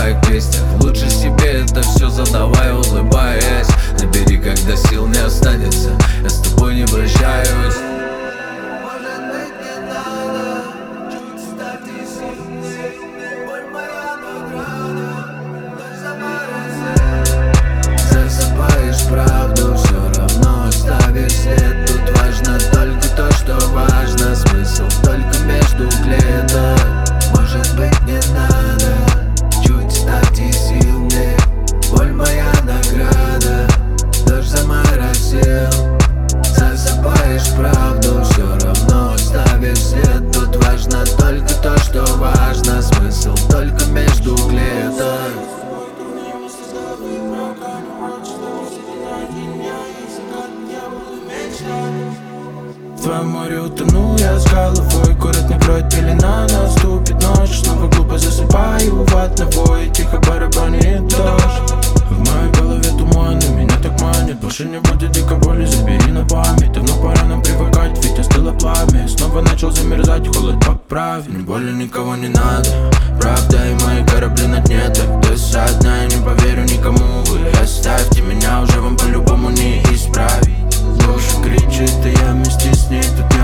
твоих песнях. Лучше себе это все задавай, улыбаясь. Набери, когда сил не останется, я с тобой не прощаюсь. Засыпаешь правду, все равно оставишь след. Тут важно только то, что важно. Смысл только между клеток. Может быть, не надо чуть стать и сильнее. Боль моя награда, дождь заморозил. Засыпаешь правду, все равно оставишь след. Тут важно только то, что важно. Смысл только между клеток. В твоем море утонул я с головой. Город накроет пелена, наступит ночь. Снова глупо засыпаю в одного, и тихо барабанит дождь. В моей голове туман, и меня так манит. Больше не будет дикой боли, забери на память. Давно пора нам привыкать, ведь остыло пламя. Снова начал замерзать, холод поправь. Ни боли никого не надо, правда, и мои корабли на дне. Так досадно, я не поверю никому. Вы оставьте меня, уже вам по-любому не исправить. Душа кричит, и я вместе с ней. Тут